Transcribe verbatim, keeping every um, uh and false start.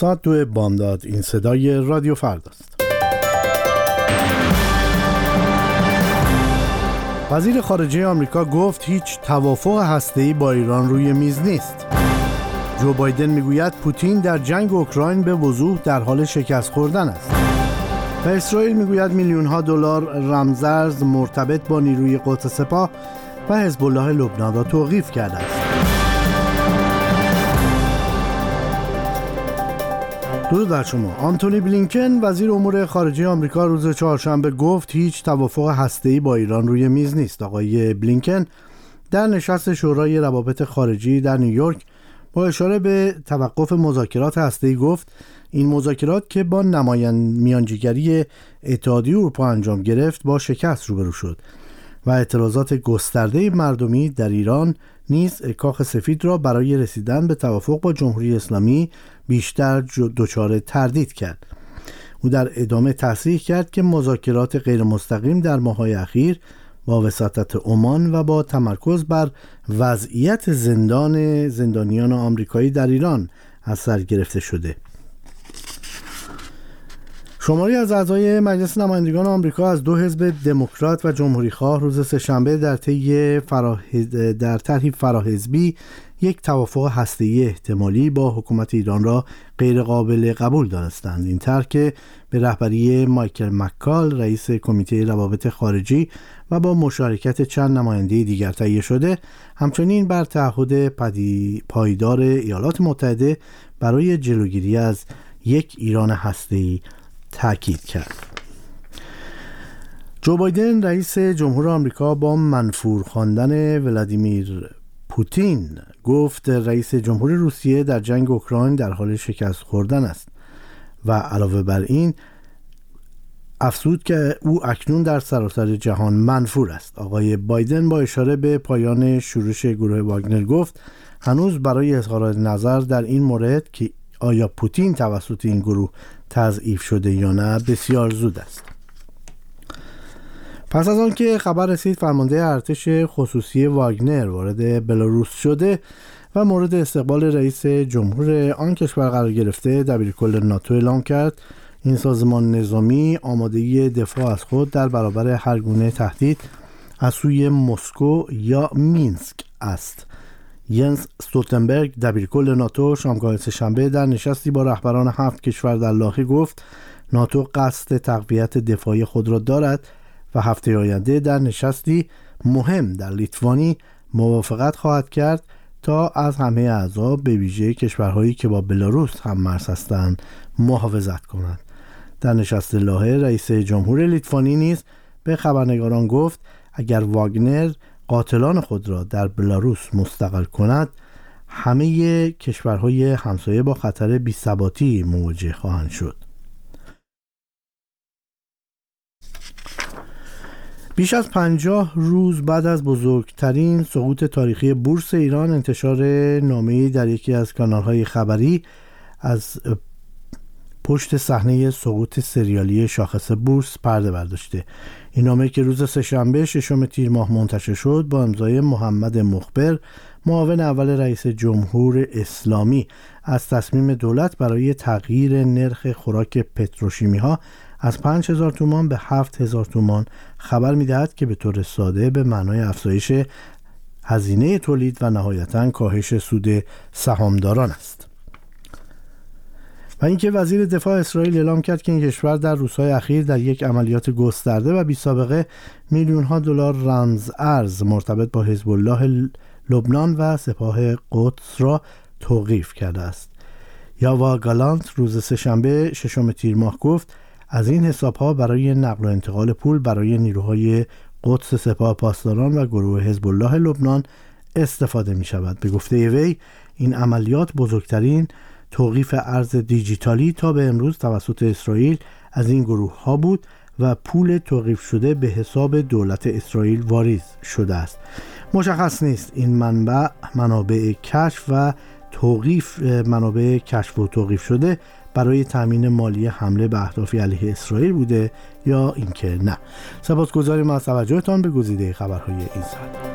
ساعت دو بامداد. این صدای رادیو فرداست. وزیر خارجه آمریکا گفت هیچ توافق هسته‌ای با ایران روی میز نیست. جو بایدن میگوید پوتین در جنگ اوکراین به وضوح در حال شکست خوردن است. و اسرائیل میگوید میلیون ها دلار رمزارز مرتبط با نیروی قدس سپاه و حزب الله لبنان را توقیف کرده است. درود بر شما. آنتونی بلینکن وزیر امور خارجه آمریکا روز چهارشنبه گفت هیچ توافق هسته‌ای با ایران روی میز نیست. آقای بلینکن در نشست شورای روابط خارجی در نیویورک با اشاره به توقف مذاکرات هسته‌ای گفت این مذاکرات که با نمایند میانجیگری اتحادیه اروپا انجام گرفت با شکست روبرو شد و اعتراضات گسترده مردمی در ایران نیز کاخ سفید را برای رسیدن به توافق با جمهوری اسلامی بیشتر دچار تردید کرد. او در ادامه تصریح کرد که مذاکرات غیر مستقیم در ماه‌های اخیر با وساطت عمان و با تمرکز بر وضعیت زندان زندانیان آمریکایی در ایران از سر گرفته شده. شماری از اعضای مجلس نمایندگان آمریکا از دو حزب دموکرات و جمهوری‌خواه روز سه‌شنبه در طی فراحز... در طرحی فراحزبی یک توافق هسته‌ای احتمالی با حکومت ایران را غیر قابل قبول دانستند. این طرح که به رهبری مایکل مکال رئیس کمیته روابط خارجی و با مشارکت چند نماینده دیگر تهیه شده، همچنین بر تعهد پایدار ایالات متحده برای جلوگیری از یک ایران هسته‌ای تاکید کرد. جو بایدن رئیس جمهور آمریکا با منفور خواندن ولادیمیر پوتین گفت رئیس جمهور روسیه در جنگ اوکراین در حال شکست خوردن است و علاوه بر این افزود که او اکنون در سراسر جهان منفور است. آقای بایدن با اشاره به پایان شورش گروه واگنر گفت هنوز برای اظهار نظر در این مورد که آیا پوتین توسط این گروه تضعیف شده یا نه بسیار زود است. پس از آن که خبر رسید فرمانده ارتش خصوصی واگنر وارد بلاروس شده و مورد استقبال رئیس جمهور آن کشور قرار گرفته، دبیرکل ناتو اعلام کرد این سازمان نظامی آمادگی دفاع از خود در برابر هر گونه تهدید از سوی مسکو یا مینسک است. ینس استولتنبرگ دبیرکل ناتو شامگاه سه‌شنبه در نشستی با رهبران هفت کشور در لاهه گفت ناتو قصد تقویت دفاعی خود را دارد و هفته آینده در نشستی مهم در لیتوانی موافقت خواهد کرد تا از همه اعضا به ویژه کشورهایی که با بلاروس هم مرز هستند محافظت کند. در نشست لاهه رئیس جمهور لیتوانی نیز به خبرنگاران گفت اگر واگنر قاتلان خود را در بلاروس مستقل کند همه کشورهای همسایه با خطر بی‌ثباتی مواجه خواهند شد. بیش از پنجاه روز بعد از بزرگترین سقوط تاریخی بورس ایران، انتشار نامه‌ای در یکی از کانال‌های خبری از پشت صحنه سقوط سریالی شاخص بورس پرده برداشته. این نامه که روز سه‌شنبه ششم تیر ماه منتشر شد با امضای محمد مخبر، معاون اول رئیس جمهور اسلامی، از تصمیم دولت برای تغییر نرخ خوراک پتروشیمی ها از پنج هزار تومان به هفت هزار تومان خبر می‌دهد که به طور ساده به معنای افزایش هزینه تولید و نهایتاً کاهش سود سهامداران است. و اینکه وزیر دفاع اسرائیل اعلام کرد که این کشور در روزهای اخیر در یک عملیات گسترده و بی‌سابقه میلیون ها دلار رمز ارز مرتبط با حزب الله لبنان و سپاه قدس را توقیف کرده است. یاوا گالانت روز سه‌شنبه ششم تیر ماه گفت از این حساب‌ها برای نقل و انتقال پول برای نیروهای قدس سپاه پاسداران و گروه حزب الله لبنان استفاده می شود. به گفته وی این عملیات بزرگترین توقیف ارز دیجیتالی تا به امروز توسط اسرائیل از این گروه ها بود و پول توقیف شده به حساب دولت اسرائیل واریز شده است. مشخص نیست این منبع منابع کشف و توقیف منابع کشف و توقیف شده برای تامین مالی حمله به اهداف علیه اسرائیل بوده یا اینکه نه. سپاسگزاریم از توجهتان به گزیده خبرهای این ساعت.